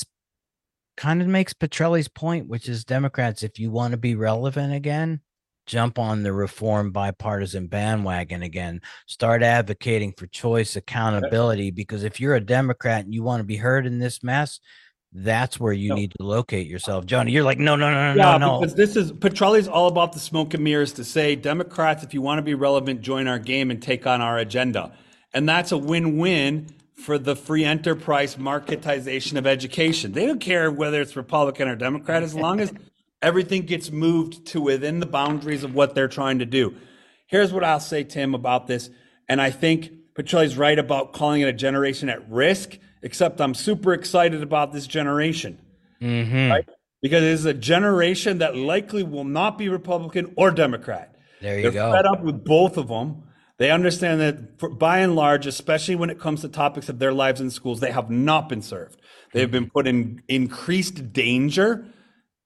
kind of makes Petrilli's point, which is Democrats, if you want to be relevant again, jump on the reform bipartisan bandwagon again, start advocating for choice, accountability, because if you're a Democrat and you want to be heard in this mess, that's where you no. need to locate yourself. Johnny, you're like, no, no, no, no, yeah, no. Because this is, Petrilli's all about the smoke and mirrors to say, Democrats, if you want to be relevant, join our game and take on our agenda. And that's a win-win for the free enterprise marketization of education. They don't care whether it's Republican or Democrat, as long as everything gets moved to within the boundaries of what they're trying to do. Here's what I'll say, Tim, about this. And I think Petrilli's right about calling it a generation at risk, except I'm super excited about this generation. Mm-hmm. Right? Because it is a generation that likely will not be Republican or Democrat. There you They're go. They're fed up with both of them. They understand that, for, by and large, especially when it comes to topics of their lives in schools, they have not been served. They have been put in increased danger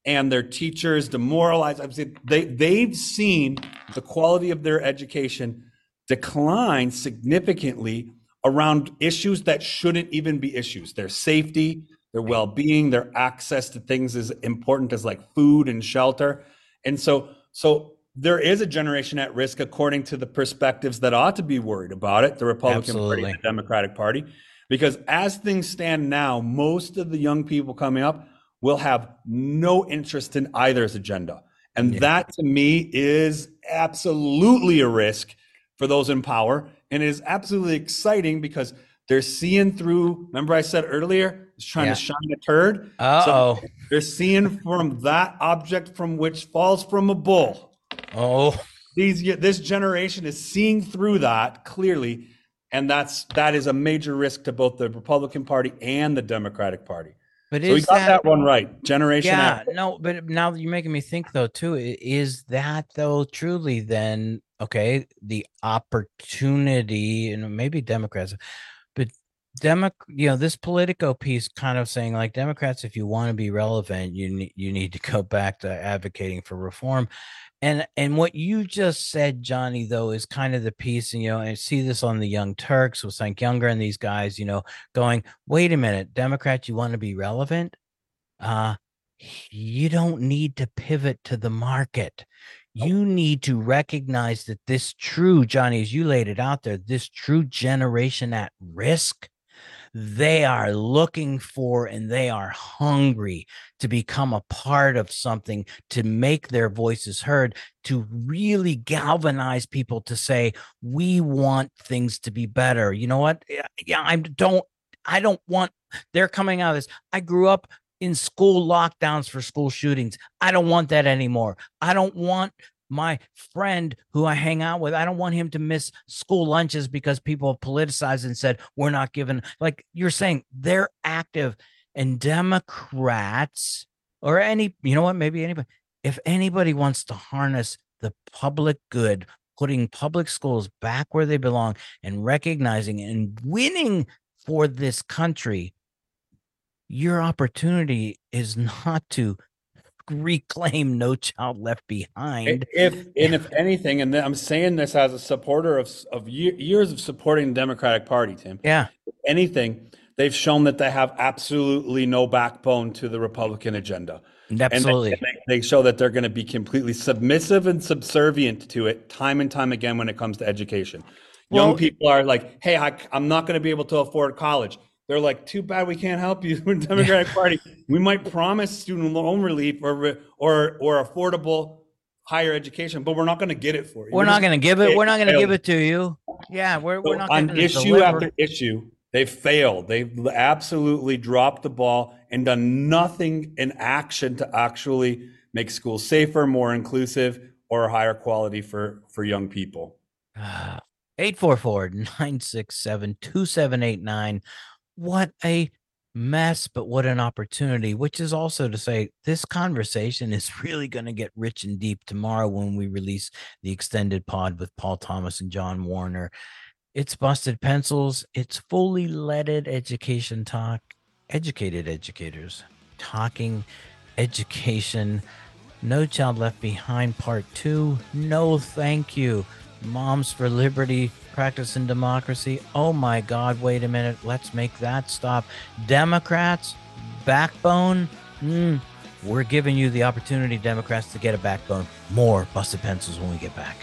and their teachers demoralized. I'm saying they, they've seen the quality of their education decline significantly around issues that shouldn't even be issues. Their safety, their well-being, their access to things as important as like food and shelter. And so, so there is a generation at risk according to the perspectives that ought to be worried about it, the Republican Absolutely. Party, the Democratic Party, because as things stand now, most of the young people coming up will have no interest in either's agenda. And yeah. that to me is absolutely a risk for those in power. And it is absolutely exciting because they're seeing through, remember I said earlier, it's trying yeah. to shine a turd. Uh-oh. So they're seeing from that object from which falls from a bull. Oh. These this generation is seeing through that clearly. And that's that is a major risk to both the Republican Party and the Democratic Party. But so is we got that, that one right. Generation Yeah, after. no, but now you're making me think though too. Is that though truly then okay? The opportunity, and maybe Democrats, but Demo, you know, this Politico piece kind of saying like Democrats, if you want to be relevant, you need you need to go back to advocating for reform. And and what you just said, Johnny, though, is kind of the piece, and you know, I see this on the Young Turks with Cenk Younger and these guys, you know, going, wait a minute, Democrats, you want to be relevant? Uh, you don't need to pivot to the market. You need to recognize that this true, Johnny, as you laid it out there, this true generation at risk, they are looking for and they are hungry to become a part of something, to make their voices heard, to really galvanize people to say, we want things to be better. You know what? Yeah, I don't, I don't want, they're coming out of this. I grew up in school lockdowns for school shootings. I don't want that anymore. I don't want my friend who I hang out with, I don't want him to miss school lunches because people have politicized and said, we're not giving, like you're saying, they're active. And Democrats or any, you know what, maybe anybody, if anybody wants to harness the public good, putting public schools back where they belong and recognizing and winning for this country, your opportunity is not to reclaim No Child Left Behind. If and if anything, and I'm saying this as a supporter of of years of supporting the Democratic Party, Tim. Yeah. If anything, they've shown that they have absolutely no backbone to the Republican agenda. Absolutely. And they, and they, they show that they're going to be completely submissive and subservient to it time and time again when it comes to education. Well, young people are like, hey, I, I'm not going to be able to afford college. They're like, too bad we can't help you, Democratic yeah. Party. We might promise student loan relief or or or affordable higher education, but we're not going to get it for you. We're, we're not going to give it. We're not going to give it to you. Yeah, we're, we're so not on going to issue deliver. after issue. They've failed. They've absolutely dropped the ball and done nothing in action to actually make schools safer, more inclusive, or higher quality for for young people. eight four four, nine six seven, two seven eight nine. What a mess, but what an opportunity, which is also to say this conversation is really going to get rich and deep tomorrow when we release the extended pod with Paul Thomas and John Warner. It's Busted Pencils. It's fully leaded education talk, educated educators talking education. No Child Left Behind part two. No, thank you. Moms for Liberty, Practicing Democracy. Oh my God, wait a minute. Let's make that stop. Democrats, backbone. Mm, we're giving you the opportunity, Democrats, to get a backbone. More Busted Pencils when we get back.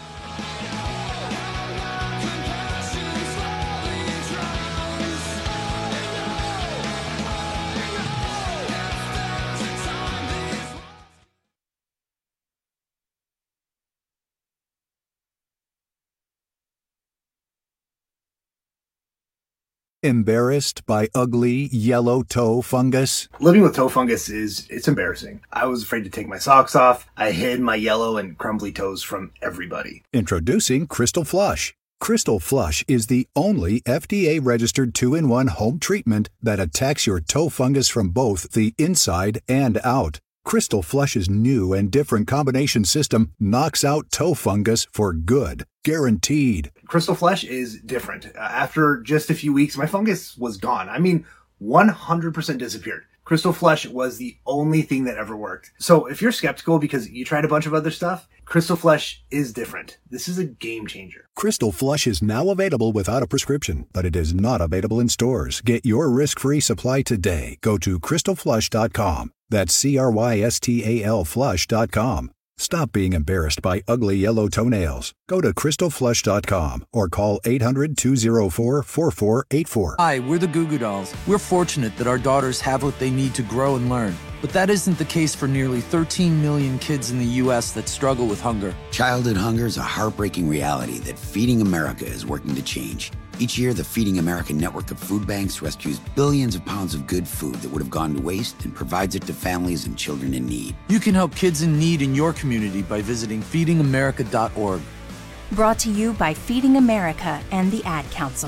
Embarrassed by ugly yellow toe fungus? Living with toe fungus is, it's embarrassing. I was afraid to take my socks off. I hid my yellow and crumbly toes from everybody. Introducing Crystal Flush. Crystal Flush is the only F D A-registered two in one home treatment that attacks your toe fungus from both the inside and out. Crystal Flush's new and different combination system knocks out toe fungus for good. Guaranteed. Crystal Flush is different. Uh, after just a few weeks, my fungus was gone. I mean, one hundred percent disappeared. Crystal Flush was the only thing that ever worked. So if you're skeptical because you tried a bunch of other stuff, Crystal Flush is different. This is a game changer. Crystal Flush is now available without a prescription, but it is not available in stores. Get your risk-free supply today. Go to crystal flush dot com. That's C R Y S T A L flush dot com. Stop being embarrassed by ugly yellow toenails. Go to crystal flush dot com or call eight hundred, two oh four, four four eight four. Hi, we're the Goo Goo Dolls. We're fortunate that our daughters have what they need to grow and learn. But that isn't the case for nearly thirteen million kids in the U S that struggle with hunger. Childhood hunger is a heartbreaking reality that Feeding America is working to change. Each year, the Feeding America network of food banks rescues billions of pounds of good food that would have gone to waste and provides it to families and children in need. You can help kids in need in your community by visiting feeding america dot org. Brought to you by Feeding America and the Ad Council.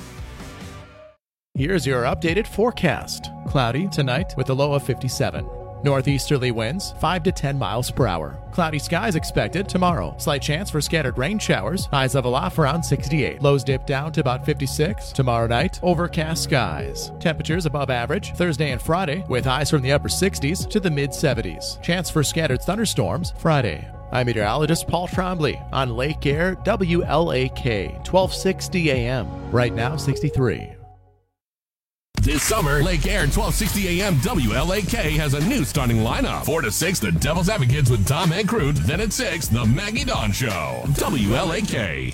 Here's your updated forecast. Cloudy tonight with a low of fifty-seven. Northeasterly winds five to ten miles per hour. Cloudy skies expected tomorrow. Slight chance for scattered rain showers. Highs level off around sixty-eight. Lows dip down to about fifty-six. Tomorrow night, overcast skies. Temperatures above average Thursday and Friday with highs from the upper sixties to the mid seventies. Chance for scattered thunderstorms Friday. I'm meteorologist Paul Trombley on Lake Air W L A K, twelve sixty A M. Right now, sixty-three. This summer, Lake Air twelve sixty A M W L A K has a new starting lineup. four to six, the Devil's Advocates with Tom and Crude. Then at six, the Maggie Dawn Show. W L A K.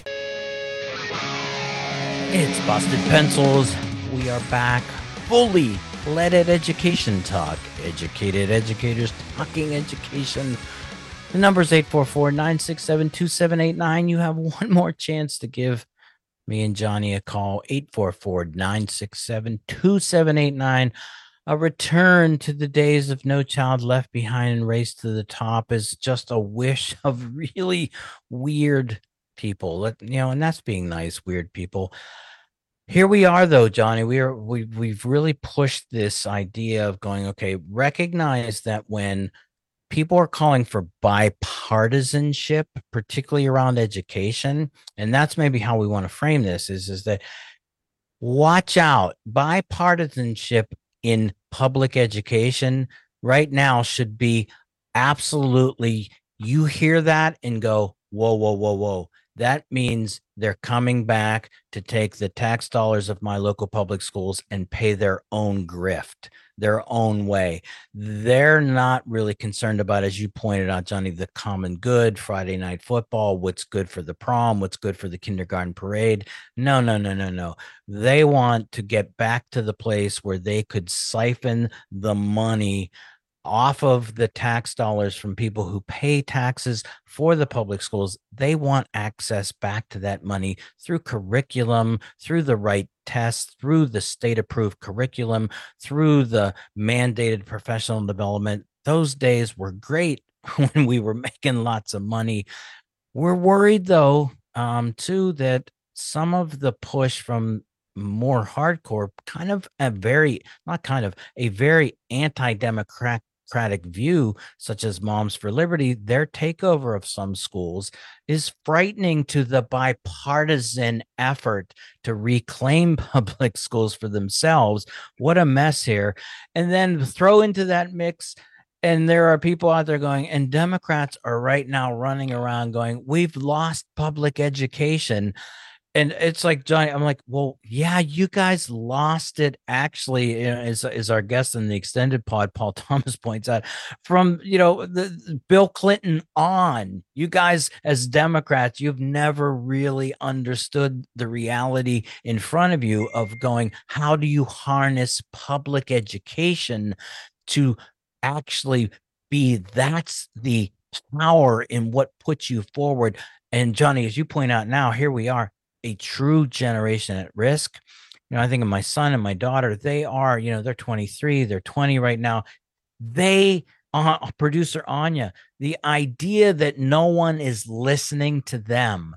It's Busted Pencils. We are back. Fully leaded education talk. Educated educators talking education. The number is eight four four, nine six seven, two seven eight nine. You have one more chance to give me and Johnny a call. Eight four four, nine six seven, two seven eight nine. A return to the days of No Child Left Behind and Race to the Top is just a wish of really weird people. Let- You know, and that's being nice, weird people. Here we are, though, Johnny. We are we we've really pushed this idea of going, okay, recognize that when people are calling for bipartisanship, particularly around education, and that's maybe how we want to frame this, is, is that watch out. Bipartisanship in public education right now should be absolutely, you hear that and go, whoa, whoa, whoa, whoa. That means they're coming back to take the tax dollars of my local public schools and pay their own grift, their own way. They're not really concerned about, as you pointed out, Johnny, the common good, Friday night football, what's good for the prom, what's good for the kindergarten parade. No, no, no, no, no. They want to get back to the place where they could siphon the money off of the tax dollars from people who pay taxes for the public schools. They want access back to that money through curriculum, through the right tests, through the state approved curriculum, through the mandated professional development. Those days were great when we were making lots of money. We're worried, though, um, too, that some of the push from more hardcore, kind of a very, not kind of, a very anti-democratic view, such as Moms for Liberty, their takeover of some schools is frightening to the bipartisan effort to reclaim public schools for themselves. What a mess here. And then throw into that mix, and there are people out there going, and Democrats are right now running around going, we've lost public education. And it's like, Johnny, I'm like, well, yeah, you guys lost it. Actually, you know, as, as our guest in the extended pod, Paul Thomas, points out, from, you know, the Bill Clinton on, you guys as Democrats, you've never really understood the reality in front of you of going, how do you harness public education to actually be, that's the power in what puts you forward. And Johnny, as you point out now, here we are, a true generation at risk. You know, I think of my son and my daughter. They are, you know, they're twenty-three, they're twenty right now. They, uh, producer Anya, the idea that no one is listening to them.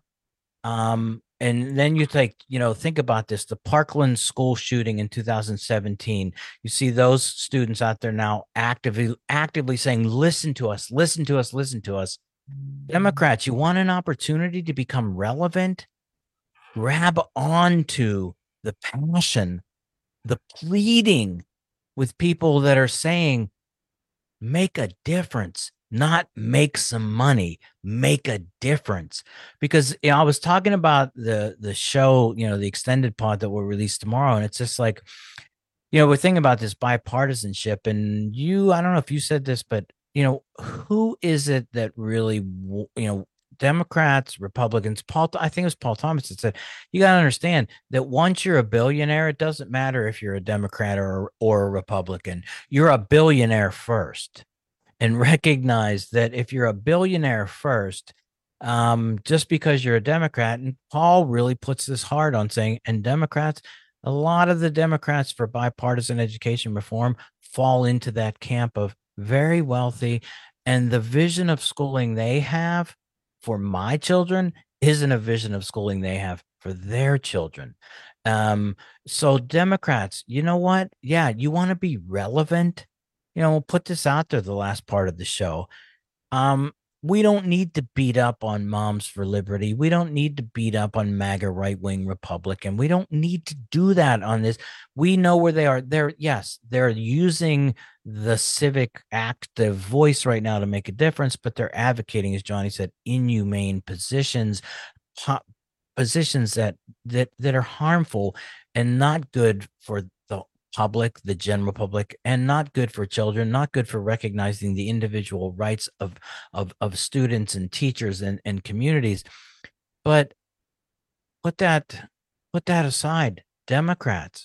Um, and then you think, you know, think about this, the Parkland school shooting in two thousand seventeen. You see those students out there now actively, actively saying, listen to us, listen to us, listen to us. Democrats, you want an opportunity to become relevant? Grab onto the passion, the pleading with people that are saying, make a difference, not make some money, make a difference. Because you know, I was talking about the the show, you know, the extended pod that will release tomorrow, and it's just like, you know, we're thinking about this bipartisanship, and you, I don't know if you said this, but you know, who is it that really, you know, Democrats, Republicans, Paul, I think it was Paul Thomas that said, you got to understand that once you're a billionaire, it doesn't matter if you're a Democrat or, or a Republican, you're a billionaire first. And recognize that if you're a billionaire first, um, just because you're a Democrat, and Paul really puts this hard on saying, and Democrats, a lot of the Democrats for bipartisan education reform fall into that camp of very wealthy, and the vision of schooling they have for my children isn't a vision of schooling they have for their children. Um, so Democrats, you know what? Yeah, you want to be relevant. You know, we'll put this out there, the last part of the show. Um, we don't need to beat up on Moms for Liberty. We don't need to beat up on MAGA right-wing Republican. We don't need to do that on this. We know where they are. They're, yes, they're using the civic active voice right now to make a difference, but they're advocating, as Johnny said, inhumane positions, po- positions that, that, that are harmful and not good for the public, the general public, and not good for children, not good for recognizing the individual rights of of, of students and teachers and, and communities. But put that put that aside, Democrats,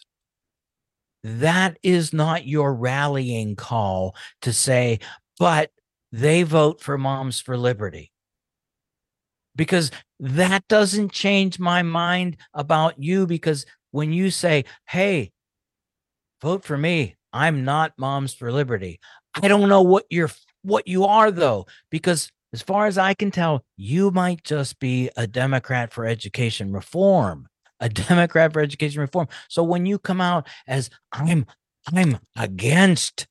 that is not your rallying call to say, but they vote for Moms for Liberty. Because that doesn't change my mind about you, because when you say, hey, vote for me, I'm not Moms for Liberty, I don't know what you're what you are, though, because as far as I can tell, you might just be a Democrat for education reform, a Democrat for education reform. So when you come out as I'm I'm against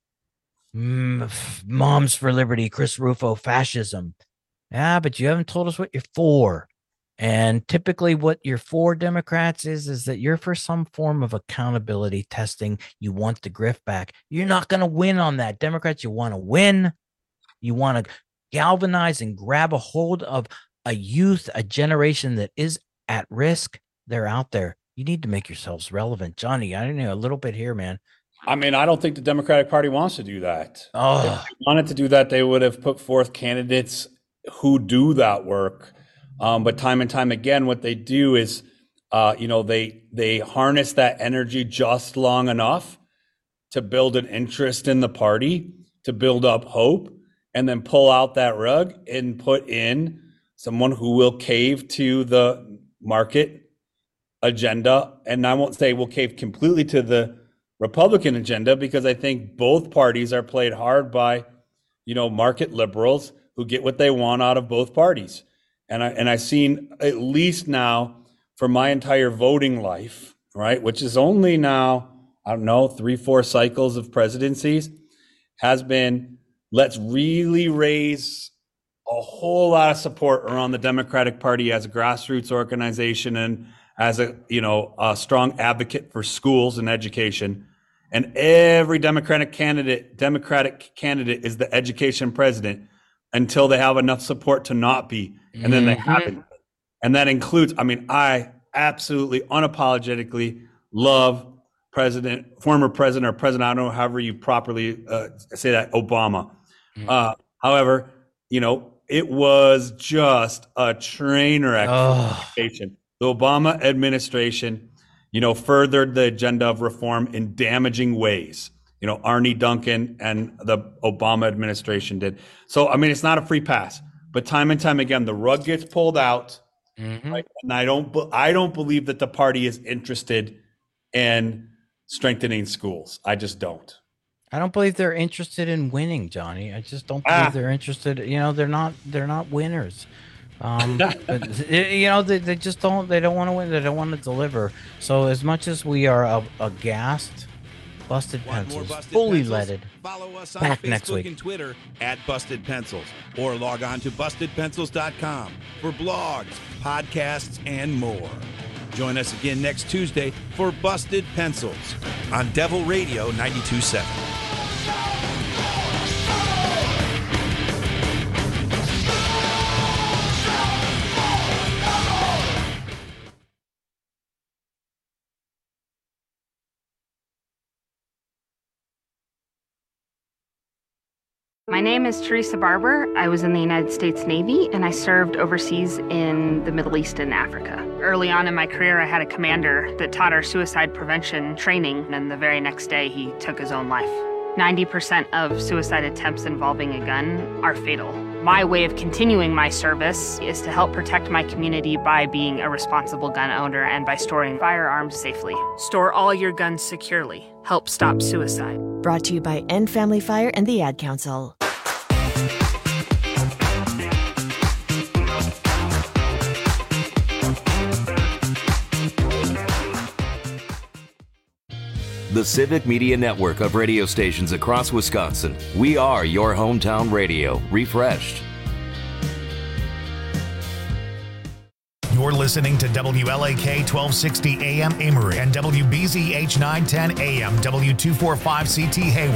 mm, Moms for Liberty, Chris Rufo fascism, yeah, but you haven't told us what you're for. And typically what you're for, Democrats, is, is that you're for some form of accountability testing. You want the grift back. You're not going to win on that. Democrats, you want to win. You want to galvanize and grab a hold of a youth, a generation that is at risk. They're out there. You need to make yourselves relevant. Johnny, I don't know, a little bit here, man. I mean, I don't think the Democratic Party wants to do that. Oh. If they wanted to do that, they would have put forth candidates who do that work. Um, but time and time again, what they do is, uh, you know, they they harness that energy just long enough to build an interest in the party, to build up hope, and then pull out that rug and put in someone who will cave to the market agenda. And I won't say will cave completely to the Republican agenda, because I think both parties are played hard by, you know, market liberals who get what they want out of both parties. And I and I've seen, at least now for my entire voting life, right, which is only now, I don't know, three, four cycles of presidencies, has been, let's really raise a whole lot of support around the Democratic Party as a grassroots organization and as a, you know, a strong advocate for schools and education. And every Democratic candidate, Democratic candidate is the education president until they have enough support to not be. And then they haven't. And that includes, I mean, I absolutely unapologetically love President, former president or president, I don't know, however you properly uh, say that, Obama. Mm-hmm. Uh, however, you know, it was just a train wreck oh. for education. The Obama administration, you know, furthered the agenda of reform in damaging ways. You know, Arne Duncan and the Obama administration did. So, I mean, it's not a free pass. But time and time again, the rug gets pulled out, mm-hmm. right? And I don't, I don't believe that the party is interested in strengthening schools. I just don't. I don't believe they're interested in winning, Johnny. I just don't believe ah. they're interested. You know, they're not. They're not winners. Um, but, you know, they, they just don't. They don't want to win. They don't want to deliver. So as much as we are aghast. Busted Pencils, busted fully pencils? leaded. Follow us on Back Facebook next week. and Twitter at Busted Pencils, or log on to busted pencils dot com for blogs, podcasts, and more. Join us again next Tuesday for Busted Pencils on Devil Radio ninety-two point seven. My name is Teresa Barber. I was in the United States Navy, and I served overseas in the Middle East and Africa. Early on in my career, I had a commander that taught our suicide prevention training, and the very next day, he took his own life. ninety percent of suicide attempts involving a gun are fatal. My way of continuing my service is to help protect my community by being a responsible gun owner and by storing firearms safely. Store all your guns securely. Help stop suicide. Brought to you by End Family Fire and the Ad Council. The Civic Media Network of radio stations across Wisconsin. We are your hometown radio, refreshed. You're listening to W L A K twelve sixty A M Amory and W B Z H nine ten A M W two forty-five C T Hayward.